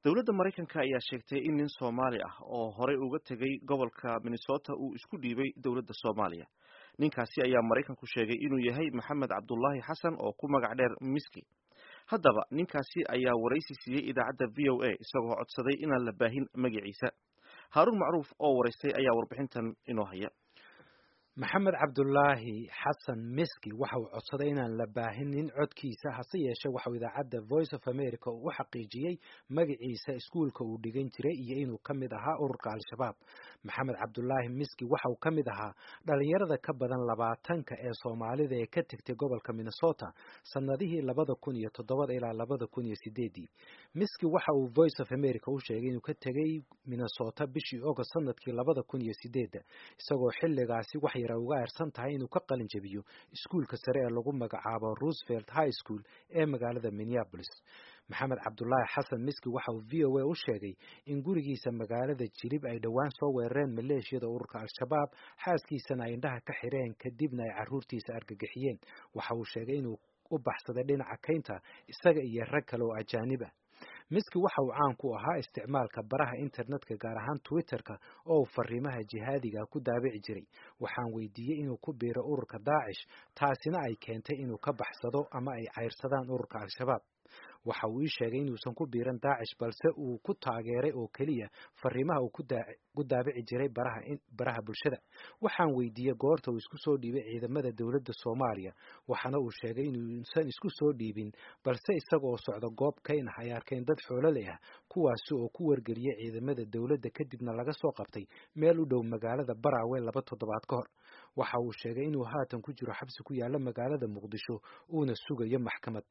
Dowladda Mareykanka ayaa sheegtay in nin Soomaali ah oo horey uga tegay gobolka Minnesota uu isku dhiibay dowladda Soomaaliya. Ninkaasi ayaa Mareykanku sheegay inuu yahay Maxamed Cabdullaahi Xasan oo ku magac dheer Miski. Haddaba ninkaasi ayaa waraysi siiyey idaacadda VOA isagoo codsaday inaan la baahin magaciisa. Haaruun Macruuf oo waraystay ayaa warbixintan inoo haya. maxamed cabdulaahi xasan miski waxa uu codsaday inaan la baahinin codkiisa hase yeeshee waxa uu idaacadda Voice of America u xaqiijiyey magaciisa iskuulka uu dhigan jiray iyo inuu ka mid ahaa ururka al-shabaab. maxamed cabdulaahi miski waxa uu ka mid ahaa dhalinyarada ka badan 20 ee Soomaalida ee ka tagtay gobolka Minnesota sanadihii 2007 ilaa 2008. miski waxa uu Voice of America u sheegay inuu ka tagay Minnesota bishii August sanadkii 2008 isagoo xilligaasi wax yara uga aarsan tahay inuu ka qalin jabiyo iskuulka sare ee lagu magacaabo Roosevelt High School ee magaalada Minneapolis. maxamed cabdulaahi xasan miski waxa uu VOA u sheegay in gurigiisa magaalada Jilib ay dhawaan soo weerareen maleeshiyada ururka al-shabaab, xaaskiisana ay indhaha ka xireen kadibna ay caruurtiisa argagixiyeen. waxa uu sheegay inuu u baxsaday dhinaca kaynta isaga iyo rag kale oo ajaanib ah. miski waxa uu caan ku ahaa isticmaalka baraha internetka gaar ahaan Twitterka oo fariimaha jihaadiga ku daabici jiray. waxaan weydiiyey inuu ku biiro ururka Daesh, taasina ay keentay inuu ka baxsado ama ay cayrsadaan ururka al-shabaab. waxa uu ii sheegay inuusan ku biiran Daesh balse uu ku taageeray oo kaliya fariimaha uu ku daabici jiray baraha bulshada. waxaan weydiiyey goorta uu isku soo dhiibay ciidamada dowladda Soomaaliya, waxaana uu sheegay inuusan isku soo dhiibin balse isagoo socda goob kayn ah ay arkeen dad xoololey ah kuwaas oo ku wargeliyay ciidamada dowladda kadibna laga soo qabtay meel u dhow magaalada Baraawe 2 toddobaad ka hor. waxa uu sheegay inuu haatan ku jiro xabsi ku yaala magaalada Muqdisho uuna sugayo maxkamad.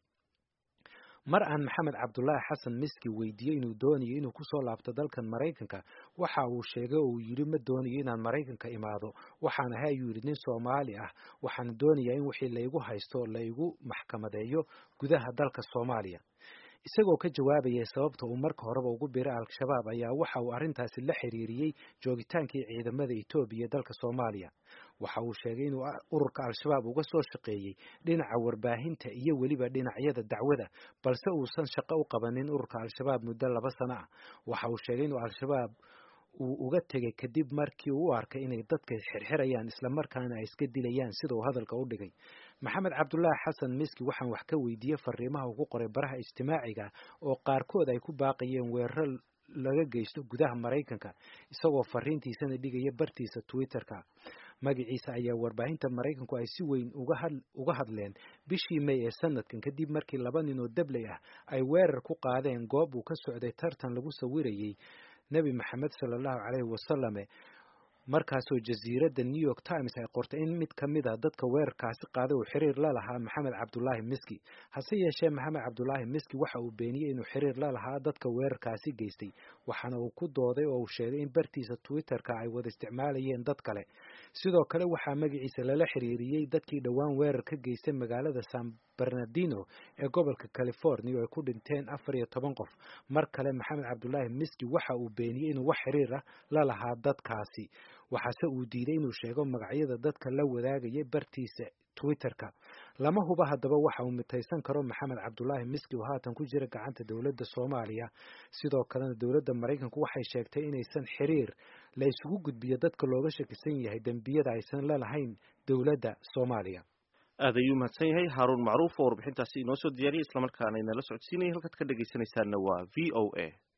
mar aan maxamed cabdulaahi xasan miski weydiiyey inuu doonayo inuu ku soo laabto dalkan Mareykanka, waxa uu sheegay oo uu yiri ma doonayo inaan Mareykanka imaado, waxaan ahay ayuu yiri nin Soomaali ah, waxaan doonayaa in wixii laygu haysto laygu maxkamadeeyo gudaha dalka Soomaaliya. isagoo ka jawaabaya sababta uu marka horeba ugu biiray al-shabaab ayaa waxa uu arintaasi la xiriiriyay joogitaankii ciidamada Itoobiya dalka Soomaaliya. waxa uu sheegay inuu ururka al-shabaab uga soo shaqeeyay dhinaca warbaahinta iyo waliba dhinacyada dacwada balse uusan shaqo u qabanin ururka al-shabaab muddo 2 sano ah. waxa uu sheegay inuu al-shabaab uu uga tegay kadib markii uu arkay inay dadka xirxirayaan isla markaana ay iska dilayaan sida uu hadalka u dhigay. maxamed cabdulaahi xasan miski waxaan wax ka weydiiyey fariimaha uu ku qoray baraha ijtimaaciga oo qaarkood ay ku baaqayeen weerar laga geysto gudaha Mareykanka isagoo fariintiisana dhigaya bartiisa Twitterka. magaciisa ayaa warbaahinta Mareykanku ay si weyn uga hadleen bishii May ee sanadkan kadib markii 2 nin oo dabley ah ay weerar ku qaadeen goob uu ka socday tartan lagu sawirayay Nabi Maxamed sallallahu alayhi wasallam. markaasoo jasiiradda New York Times ay qortay in mid ka mid ah dadka weerarkaasi qaaday uu xiriir la lahaa maxamed cabdulaahi miski. hase yeeshee maxamed cabdulaahi miski waxa uu beeniyay inuu xiriir la lahaa dadka weerarkaasi geystay, waxaana uu ku dooday oo uu sheegay in bartiisa Twitterka ay wada isticmaalayeen dad kale. sidoo kale waxaa magaciisa lala xiriiriyay dadkii dhawaan weerar ka geystay magaalada San Bernardino ee gobolka California oo ay ku dhinteen 14 qof. mar kale maxamed cabdulaahi miski waxa uu beeniyay inuu wax xiriir ah la lahaa dadkaasi, waxaase uu diiday inuu sheego magacyada dadka la wadaagayay bartiisa Twitterka. lama huba haddaba waxa uu mitaysan karo maxamed cabdulaahi miski oo haatan ku jira gacanta dowladda Soomaaliya. sidoo kalena dowladda Mareykanku waxay sheegtay inaysan xiriir la isugu gudbiyo dadka looga shakisan yahay dambiyada aysan la lahayn dowladda Soomaaliya. aad ayuu mahadsan yahay Haaruun Macruuf oo warbixintaasi inoo soo diyaariyay isla markaana inala socodsiinayay. halkaad ka dhageysanaysaana waa VOA.